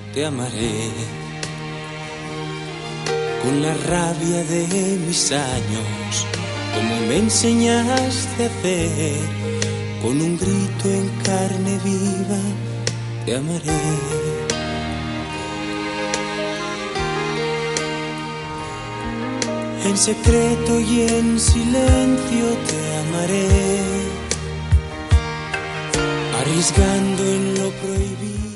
te amaré. Con la rabia de mis años, como me enseñaste a hacer, con un grito en carne viva, te amaré. En secreto y en silencio te amaré, arriesgando en lo prohibido.